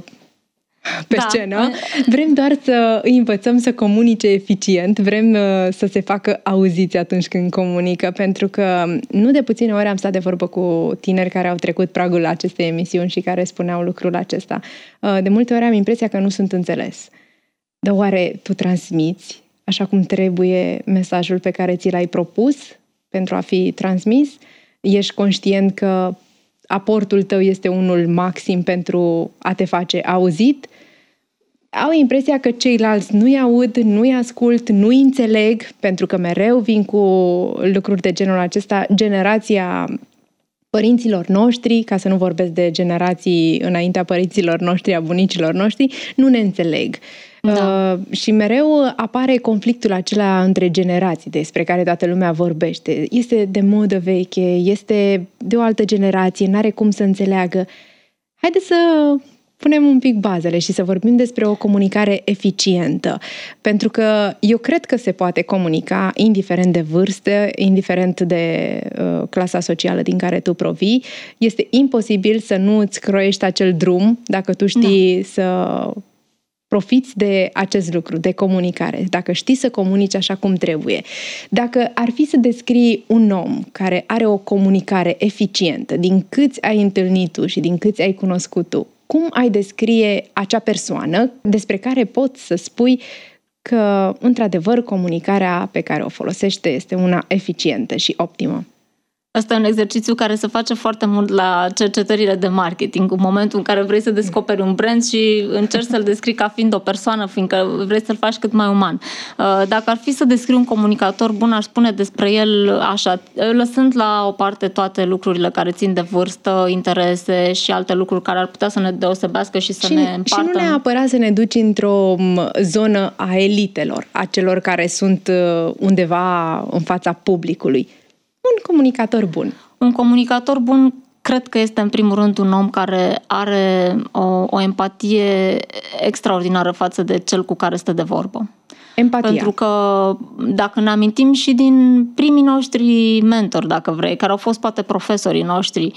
pe scenă. Vrem doar să îi învățăm să comunice eficient, vrem să se facă auziți atunci când comunică, pentru că nu de puține ori am stat de vorbă cu tineri care au trecut pragul acestei emisiuni și care spuneau lucrul acesta. De multe ori am impresia că nu sunt înțeles. Dar oare tu transmiți așa cum trebuie mesajul pe care ți l-ai propus pentru a fi transmis? Ești conștient că aportul tău este unul maxim pentru a te face auzit? Au impresia că ceilalți nu-i aud, nu-i ascult, nu-i înțeleg, pentru că mereu vin cu lucruri de genul acesta. Generația părinților noștri, ca să nu vorbesc de generații înaintea părinților noștri, a bunicilor noștri, nu ne înțeleg. Da. Și mereu apare conflictul acela între generații despre care toată lumea vorbește. Este de modă veche, este de o altă generație, n-are cum să înțeleagă. Haideți să punem un pic bazele și să vorbim despre o comunicare eficientă. Pentru că eu cred că se poate comunica indiferent de vârstă, indiferent de clasa socială din care tu provii. Este imposibil să nu îți croiești acel drum dacă tu știi să profiți de acest lucru, de comunicare, dacă știi să comunici așa cum trebuie. Dacă ar fi să descrii un om care are o comunicare eficientă, din câți ai întâlnit tu și din câți ai cunoscut tu, cum ai descrie acea persoană despre care poți să spui că, într-adevăr, comunicarea pe care o folosește este una eficientă și optimă? Asta e un exercițiu care se face foarte mult la cercetările de marketing, în momentul în care vrei să descoperi un brand și încerci să-l descrii ca fiind o persoană, fiindcă vrei să-l faci cât mai uman. Dacă ar fi să descrii un comunicator bun, aș spune despre el așa, lăsând la o parte toate lucrurile care țin de vârstă, interese și alte lucruri care ar putea să ne deosebească și să ne împartă. Și nu neapărat să ne duci într-o zonă a elitelor, a celor care sunt undeva în fața publicului. Un comunicator bun. Un comunicator bun cred că este în primul rând un om care are o empatie extraordinară față de cel cu care stă de vorbă. Empatia. Pentru că dacă ne amintim și din primii noștri mentori, dacă vrei, care au fost poate profesorii noștri,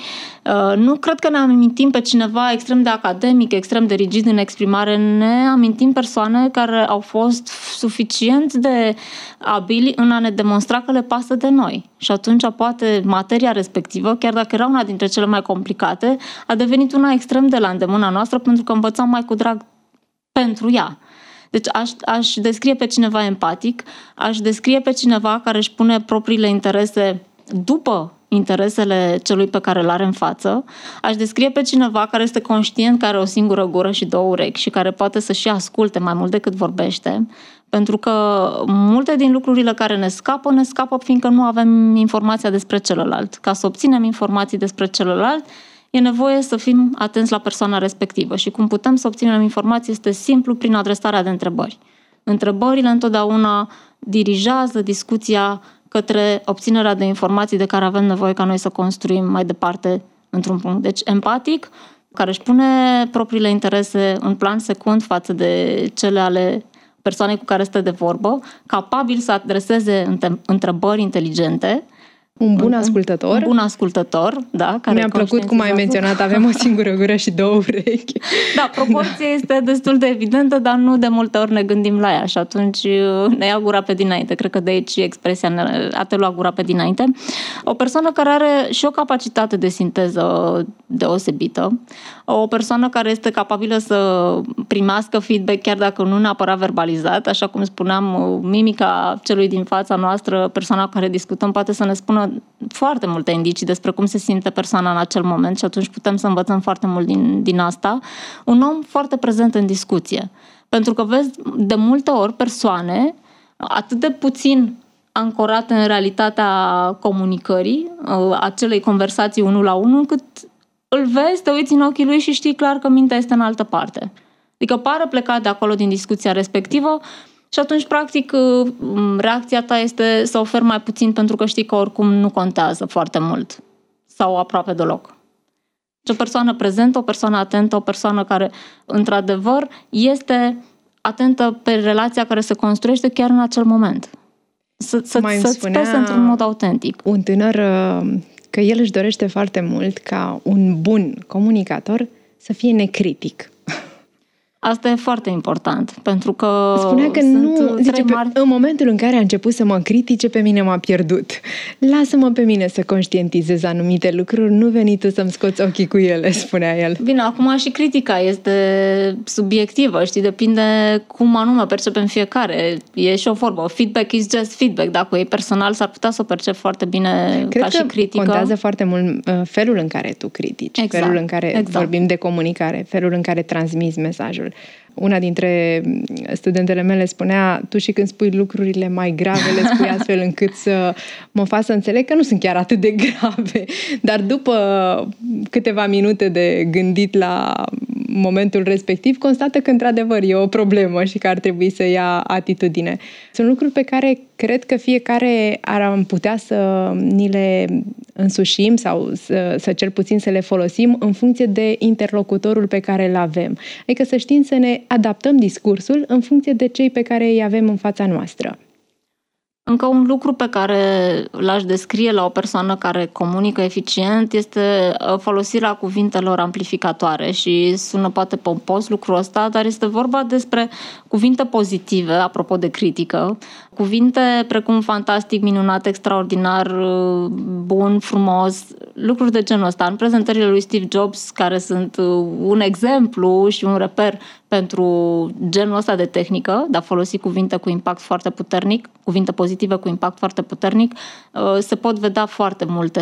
nu cred că ne amintim pe cineva extrem de academic, extrem de rigid în exprimare, ne amintim persoane care au fost suficient de abili în a ne demonstra că le pasă de noi. Și atunci poate materia respectivă, chiar dacă era una dintre cele mai complicate, a devenit una extrem de la îndemâna noastră pentru că învățam mai cu drag pentru ea. Deci aș descrie pe cineva empatic, aș descrie pe cineva care își pune propriile interese după interesele celui pe care îl are în față, aș descrie pe cineva care este conștient că are o singură gură și două urechi și care poate să și asculte mai mult decât vorbește, pentru că multe din lucrurile care ne scapă fiindcă nu avem informația despre celălalt. Ca să obținem informații despre celălalt, e nevoie să fim atenți la persoana respectivă și cum putem să obținem informații este simplu prin adresarea de întrebări. Întrebările întotdeauna dirigează discuția către obținerea de informații de care avem nevoie ca noi să construim mai departe într-un punct. Deci empatic, care își pune propriile interese în plan secund față de cele ale persoanei cu care stă de vorbă, capabil să adreseze întrebări inteligente. Un bun ascultător. Un bun ascultător, da. Care mi-a plăcut cum ai menționat, avem o singură gură și două urechi. Da, proporția este destul de evidentă, dar nu de multe ori ne gândim la ea și atunci ne ia gura pe dinainte. Cred că de aici expresia a te lua gura pe dinainte. O persoană care are și o capacitate de sinteză deosebită, o persoană care este capabilă să primească feedback chiar dacă nu neapărat verbalizat, așa cum spuneam, mimica celui din fața noastră, persoana cu care discutăm, poate să ne spună foarte multe indicii despre cum se simte persoana în acel moment și atunci putem să învățăm foarte mult din asta. Un om foarte prezent în discuție. Pentru că vezi de multe ori persoane atât de puțin ancorate în realitatea comunicării, acelei conversații unul la unul, încât îl vezi, te uiți în ochii lui și știi clar că mintea este în altă parte. Adică pare plecat de acolo din discuția respectivă și atunci, practic, reacția ta este să oferi mai puțin pentru că știi că oricum nu contează foarte mult sau aproape deloc. Deci o persoană prezentă, o persoană atentă, o persoană care, într-adevăr, este atentă pe relația care se construiește chiar în acel moment. Să-ți pese într-un mod autentic. Un tânăr că el își dorește foarte mult ca un bun comunicator să fie necritic. Asta e foarte important, pentru că spunea că în momentul în care a început să mă critice, pe mine m-a pierdut. Lasă-mă pe mine să conștientizez anumite lucruri, nu veni tu să-mi scoți ochii cu ele, spunea el. Bine, acum și critica este subiectivă, știi, depinde cum anume percepem fiecare. E și o vorbă, feedback is just feedback. Dacă e personal, s-ar putea să o percep foarte bine. Cred ca și critică. Contează foarte mult felul în care tu critici, exact, felul în care vorbim de comunicare, felul în care transmiți mesajul. Una dintre studentele mele spunea, tu și când spui lucrurile mai grave, le spui astfel încât să mă fac să înțeleg că nu sunt chiar atât de grave. Dar după câteva minute de gândit la momentul respectiv, constată că într-adevăr e o problemă și că ar trebui să ia atitudine. Sunt lucruri pe care cred că fiecare ar putea să ni le însușim sau să cel puțin să le folosim în funcție de interlocutorul pe care îl avem. Adică să știm să ne adaptăm discursul în funcție de cei pe care îi avem în fața noastră. Încă un lucru pe care l-aș descrie la o persoană care comunică eficient este folosirea cuvintelor amplificatoare și sună poate pompos lucrul ăsta, dar este vorba despre cuvinte pozitive, apropo de critică, cuvinte precum fantastic, minunat, extraordinar, bun, frumos, lucruri de genul ăsta. În prezentările lui Steve Jobs, care sunt un exemplu și un reper pentru genul ăsta de tehnică, de a folosi cuvinte cu impact foarte puternic, cuvinte pozitive cu impact foarte puternic, se pot vedea foarte multe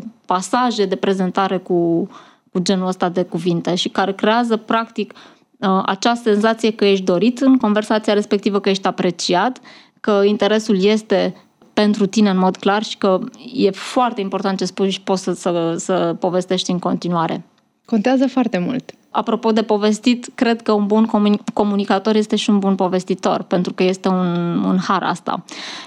pasaje de prezentare cu genul ăsta de cuvinte și care creează, practic, acea senzație că ești dorit în conversația respectivă, că ești apreciat, că interesul este pentru tine în mod clar și că e foarte important ce spui și poți să povestești în continuare. Contează foarte mult. Apropo de povestit, cred că un bun comunicator este și un bun povestitor, pentru că este un har asta.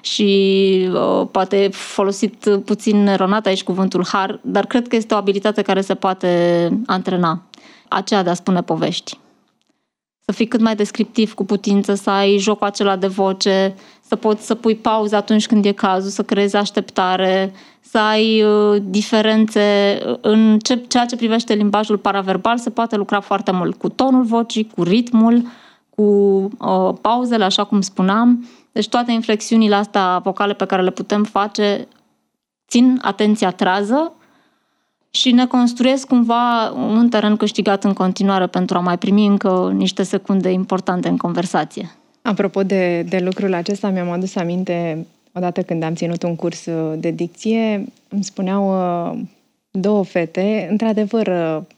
Și poate folosit puțin eronat aici cuvântul har, dar cred că este o abilitate care se poate antrena, aceea de a spune povești. Să fii cât mai descriptiv cu putință, să ai jocul acela de voce, să poți să pui pauză atunci când e cazul, să creezi așteptare, să ai diferențe în ceea ce privește limbajul paraverbal, se poate lucra foarte mult cu tonul vocii, cu ritmul, cu pauzele, așa cum spuneam. Deci toate inflexiunile astea vocale pe care le putem face țin atenția trează și ne construiesc cumva un teren câștigat în continuare pentru a mai primi încă niște secunde importante în conversație. Apropo de lucrul acesta, mi-am adus aminte, odată când am ținut un curs de dicție, îmi spuneau două fete, într-adevăr,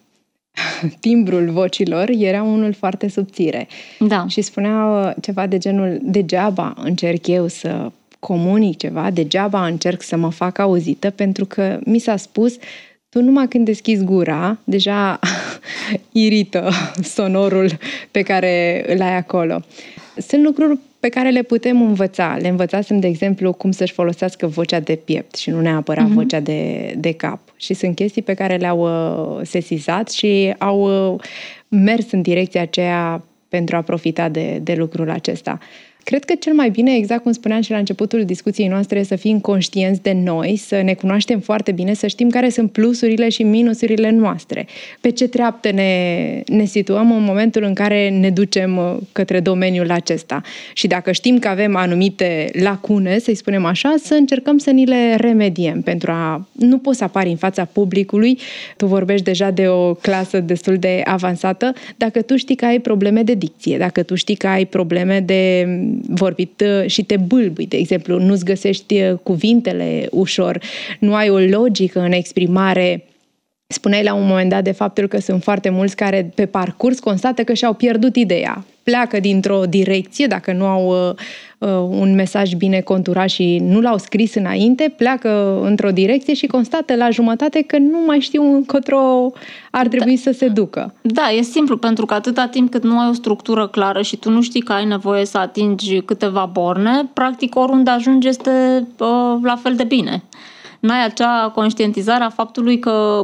timbrul vocilor era unul foarte subțire. Da. Și spuneau ceva de genul, degeaba încerc eu să comunic ceva, degeaba încerc să mă fac auzită, pentru că mi s-a spus, tu numai când deschizi gura, deja irită sonorul pe care îl ai acolo. Sunt lucruri pe care le putem învăța. Le învățasem, de exemplu, cum să-și folosească vocea de piept și nu neapărat vocea de cap. Și sunt chestii pe care le-au sesizat și au mers în direcția aceea pentru a profita de lucrul acesta. Cred că cel mai bine, exact cum spuneam și la începutul discuției noastre, să fim conștienți de noi, să ne cunoaștem foarte bine, să știm care sunt plusurile și minusurile noastre. Pe ce treaptă ne situăm în momentul în care ne ducem către domeniul acesta. Și dacă știm că avem anumite lacune, să-i spunem așa, să încercăm să ni le remediem pentru a... Nu poți să apari în fața publicului, tu vorbești deja de o clasă destul de avansată, dacă tu știi că ai probleme de dicție, dacă tu știi că ai probleme de vorbit și te bâlbui, de exemplu, nu-ți găsești cuvintele ușor, nu ai o logică în exprimare. Spuneai la un moment dat de faptul că sunt foarte mulți care pe parcurs constată că și-au pierdut ideea. Pleacă dintr-o direcție, dacă nu au un mesaj bine conturat și nu l-au scris înainte, pleacă într-o direcție și constată la jumătate că nu mai știu încotro ar trebui să se ducă. Da, e simplu, pentru că atâta timp cât nu ai o structură clară și tu nu știi că ai nevoie să atingi câteva borne, practic oriunde ajungi este la fel de bine. N-ai acea conștientizare a faptului că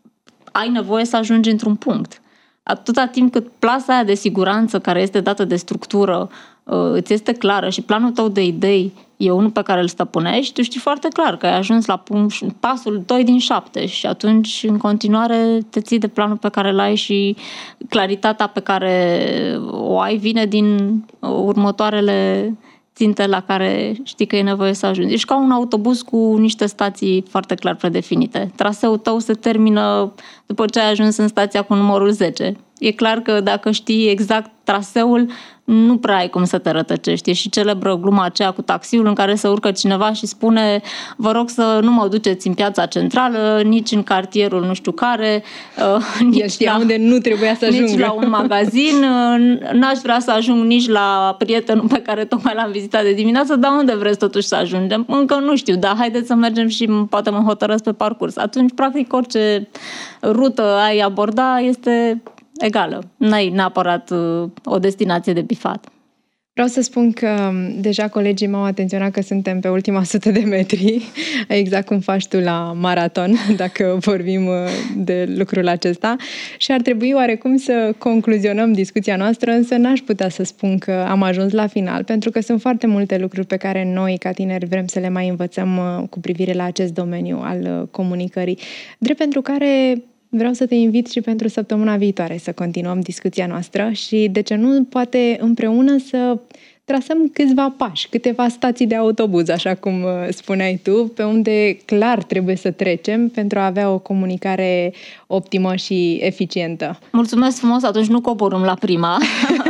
ai nevoie să ajungi într-un punct. Atâta timp cât plasa aia de siguranță care este dată de structură îți este clară și planul tău de idei e unul pe care îl stăpânești, tu știi foarte clar că ai ajuns la pasul 2 din 7 și atunci în continuare te ții de planul pe care îl ai și claritatea pe care o ai vine din următoarele ținte la care știi că e nevoie să ajungi. Ești ca un autobuz cu niște stații foarte clar predefinite. Traseul tău se termină după ce ai ajuns în stația cu numărul 10. E clar că dacă știi exact traseul, nu prea ai cum să te rătăcești. E și celebră gluma aceea cu taxiul în care se urcă cineva și spune: vă rog să nu mă duceți în piața centrală, nici în cartierul nu știu care, nici știa unde nu trebuia să ajungă. Nici la un magazin, n-aș vrea să ajung nici la prietenul pe care tocmai l-am vizitat de dimineață, dar unde vreți totuși să ajungem? Încă nu știu, dar haideți să mergem și poate mă hotărăsc pe parcurs. Atunci, practic, orice rută ai aborda este egală. N-ai neapărat o destinație de bifat. Vreau să spun că deja colegii m-au atenționat că suntem pe ultima 100 de metri, exact cum faci tu la maraton, dacă vorbim de lucrul acesta. Și ar trebui oarecum să concluzionăm discuția noastră, însă n-aș putea să spun că am ajuns la final, pentru că sunt foarte multe lucruri pe care noi, ca tineri, vrem să le mai învățăm cu privire la acest domeniu al comunicării. Drept pentru care vreau să te invit și pentru săptămâna viitoare să continuăm discuția noastră și, de ce nu, poate împreună să trasăm câțiva pași, câteva stații de autobuz, așa cum spuneai tu, pe unde clar trebuie să trecem pentru a avea o comunicare optimă și eficientă. Mulțumesc frumos, atunci nu coborâm la prima.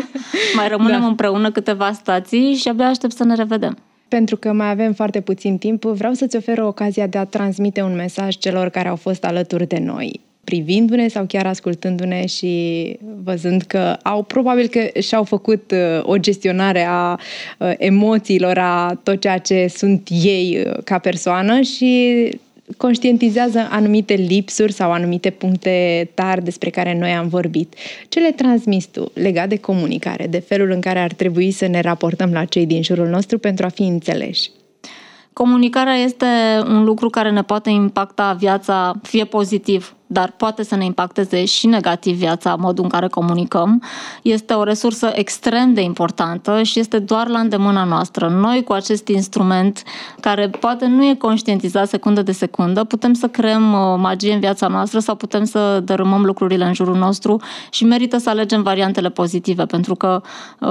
Mai rămânem împreună câteva stații și abia aștept să ne revedem. Pentru că mai avem foarte puțin timp, vreau să-ți ofer ocazia de a transmite un mesaj celor care au fost alături de noi, privindu-ne sau chiar ascultându-ne și văzând că probabil că și-au făcut o gestionare a emoțiilor, a tot ceea ce sunt ei ca persoană și conștientizează anumite lipsuri sau anumite puncte tari despre care noi am vorbit. Ce le transmiți tu legat de comunicare, de felul în care ar trebui să ne raportăm la cei din jurul nostru pentru a fi înțeleși? Comunicarea este un lucru care ne poate impacta viața, fie pozitiv, dar poate să ne impacteze și negativ viața, modul în care comunicăm. Este o resursă extrem de importantă și este doar la îndemâna noastră. Noi, cu acest instrument, care poate nu e conștientizat secundă de secundă, putem să creăm magie în viața noastră sau putem să dărâmăm lucrurile în jurul nostru și merită să alegem variantele pozitive, pentru că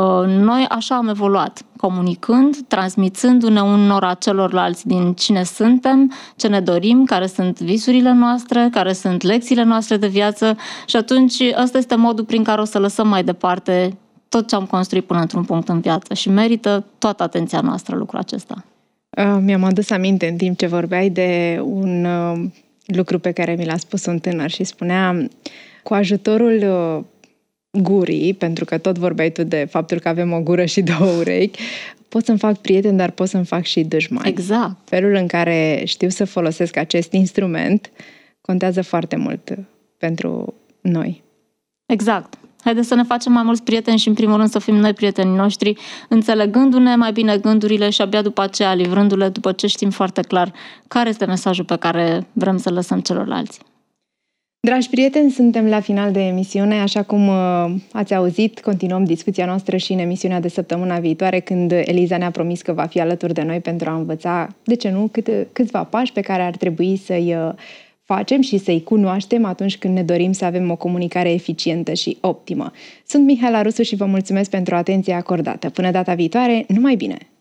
noi așa am evoluat, comunicând, transmițându-ne unora celorlalți din cine suntem, ce ne dorim, care sunt visurile noastre, care sunt lecțiile noastre de viață și atunci ăsta este modul prin care o să lăsăm mai departe tot ce am construit până într-un punct în viață și merită toată atenția noastră lucrul acesta. Mi-am adus aminte în timp ce vorbeai de un lucru pe care mi l-a spus un tânăr și spunea: cu ajutorul gurii, pentru că tot vorbeai tu de faptul că avem o gură și două urechi, pot să-mi fac prieteni, dar pot să-mi fac și dușmani. Exact. Felul în care știu să folosesc acest instrument contează foarte mult pentru noi. Exact. Haideți să ne facem mai mulți prieteni și, în primul rând, să fim noi prietenii noștri, înțelegându-ne mai bine gândurile și abia după aceea livrându-le, după ce știm foarte clar care este mesajul pe care vrem să-l lăsăm celorlalți. Dragi prieteni, suntem la final de emisiune, așa cum ați auzit, continuăm discuția noastră și în emisiunea de săptămâna viitoare, când Eliza ne-a promis că va fi alături de noi pentru a învăța, de ce nu, câțiva pași pe care ar trebui să-i facem și să-i cunoaștem atunci când ne dorim să avem o comunicare eficientă și optimă. Sunt Mihaela Rusu și vă mulțumesc pentru atenția acordată. Până data viitoare, numai bine!